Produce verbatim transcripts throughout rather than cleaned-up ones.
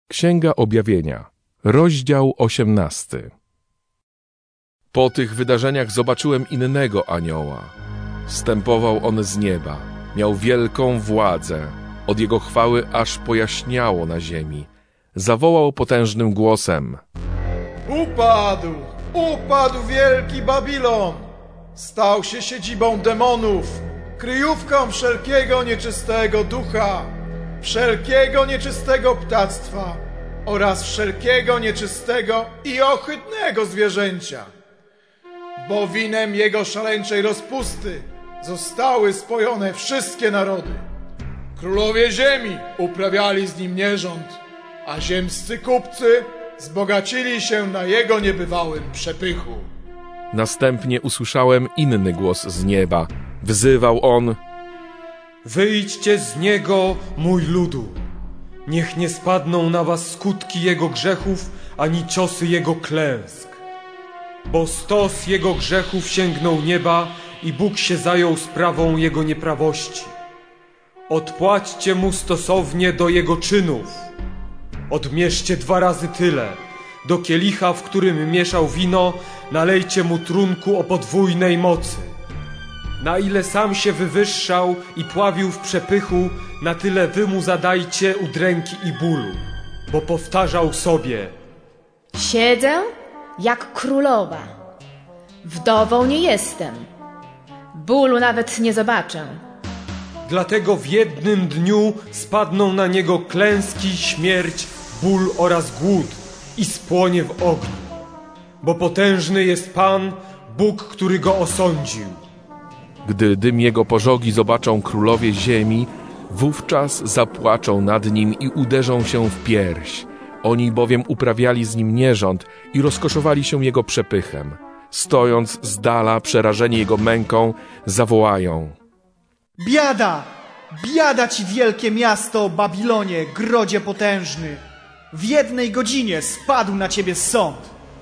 Księga Objawienia, rozdział osiemnasty. Po tych wydarzeniach zobaczyłem innego anioła. Zstępował on z nieba, miał wielką władzę, od jego chwały aż pojaśniało na ziemi. Zawołał potężnym głosem: Upadł, upadł wielki Babilon! Stał się siedzibą demonów, kryjówką wszelkiego nieczystego ducha, wszelkiego nieczystego ptactwa oraz wszelkiego nieczystego i ohydnego zwierzęcia. Bo winem jego szaleńczej rozpusty zostały spojone wszystkie narody. Królowie ziemi uprawiali z nim nierząd, a ziemscy kupcy wzbogacili się na jego niebywałym przepychu. Następnie usłyszałem inny głos z nieba. Wzywał on: Wyjdźcie z niego, mój ludu. Niech nie spadną na was skutki jego grzechów, ani ciosy jego klęsk. Bo stos jego grzechów sięgnął nieba i Bóg się zajął sprawą jego nieprawości. Odpłaćcie mu stosownie do jego czynów. Odmierzcie dwa razy tyle. Do kielicha, w którym mieszał wino, nalejcie mu trunku o podwójnej mocy. Na ile sam się wywyższał i pławił w przepychu, na tyle wy mu zadajcie udręki i bólu. Bo powtarzał sobie: Siedzę jak królowa. Wdową nie jestem. Bólu nawet nie zobaczę. Dlatego w jednym dniu spadną na niego klęski, śmierć, ból oraz głód i spłonie w ogniu. Bo potężny jest Pan, Bóg, który go osądził. Gdy dym jego pożogi zobaczą królowie ziemi, wówczas zapłaczą nad nim i uderzą się w pierś. Oni bowiem uprawiali z nim nierząd i rozkoszowali się jego przepychem. Stojąc z dala, przerażeni jego męką, zawołają: Biada! Biada ci wielkie miasto, Babilonie, grodzie potężny! W jednej godzinie spadł na ciebie sąd.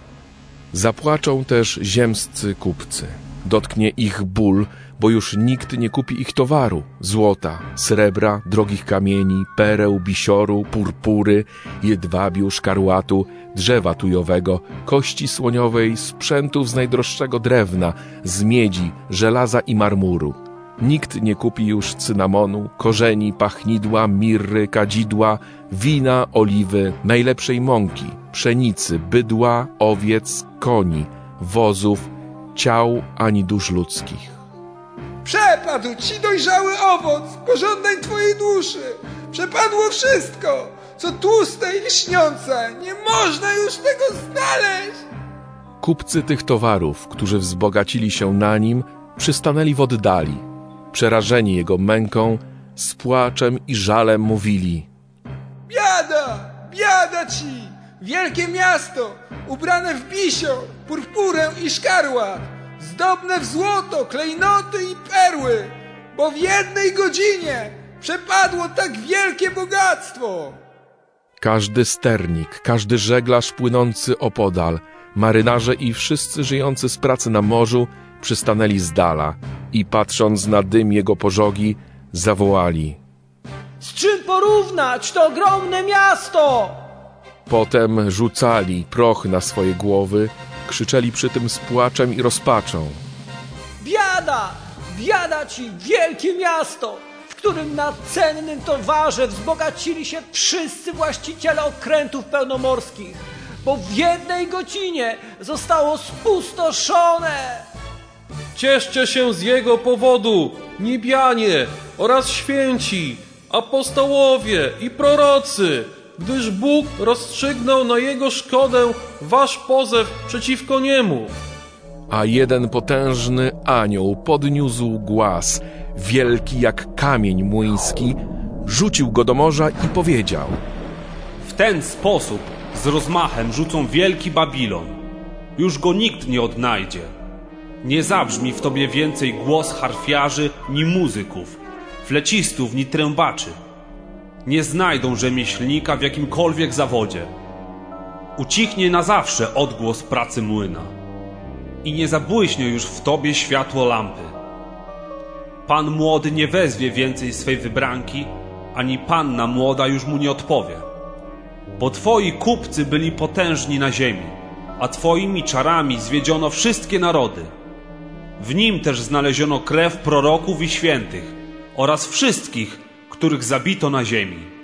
Zapłaczą też ziemscy kupcy. Dotknie ich ból, bo już nikt nie kupi ich towaru: złota, srebra, drogich kamieni, pereł, bisioru, purpury, jedwabiu, szkarłatu, drzewa tujowego, kości słoniowej, sprzętów z najdroższego drewna, z miedzi, żelaza i marmuru. Nikt nie kupi już cynamonu, korzeni, pachnidła, mirry, kadzidła, wina, oliwy, najlepszej mąki, pszenicy, bydła, owiec, koni, wozów, ciał ani dusz ludzkich. Przepadł ci dojrzały owoc pożądań twojej duszy. Przepadło wszystko, co tłuste i lśniące. Nie można już tego znaleźć. Kupcy tych towarów, którzy wzbogacili się na nim, przystanęli w oddali. Przerażeni jego męką, z płaczem i żalem mówili: Biada, biada ci, wielkie miasto, ubrane w bisior, purpurę i szkarłat, zdobne w złoto, klejnoty i perły, bo w jednej godzinie przepadło tak wielkie bogactwo. Każdy sternik, każdy żeglarz płynący opodal, marynarze i wszyscy żyjący z pracy na morzu przystanęli z dala i patrząc na dym jego pożogi, zawołali: Z czym porównać to ogromne miasto? Potem rzucali proch na swoje głowy, krzyczeli przy tym z płaczem i rozpaczą: Biada, biada ci, wielkie miasto, w którym na cennym towarze wzbogacili się wszyscy właściciele okrętów pełnomorskich, bo w jednej godzinie zostało spustoszone. Cieszcie się z jego powodu, niebianie oraz święci, apostołowie i prorocy, gdyż Bóg rozstrzygnął na jego szkodę wasz pozew przeciwko niemu. A jeden potężny anioł podniósł głaz, wielki jak kamień młyński, rzucił go do morza i powiedział: W ten sposób z rozmachem rzucą wielki Babilon. Już go nikt nie odnajdzie. Nie zabrzmi w tobie więcej głos harfiarzy ni muzyków, flecistów ni trębaczy. Nie znajdą rzemieślnika w jakimkolwiek zawodzie. Ucichnie na zawsze odgłos pracy młyna i nie zabłyśnie już w tobie światło lampy. Pan młody nie wezwie więcej swej wybranki, ani panna młoda już mu nie odpowie. Bo twoi kupcy byli potężni na ziemi, a twoimi czarami zwiedziono wszystkie narody. W nim też znaleziono krew proroków i świętych oraz wszystkich, których zabito na ziemi.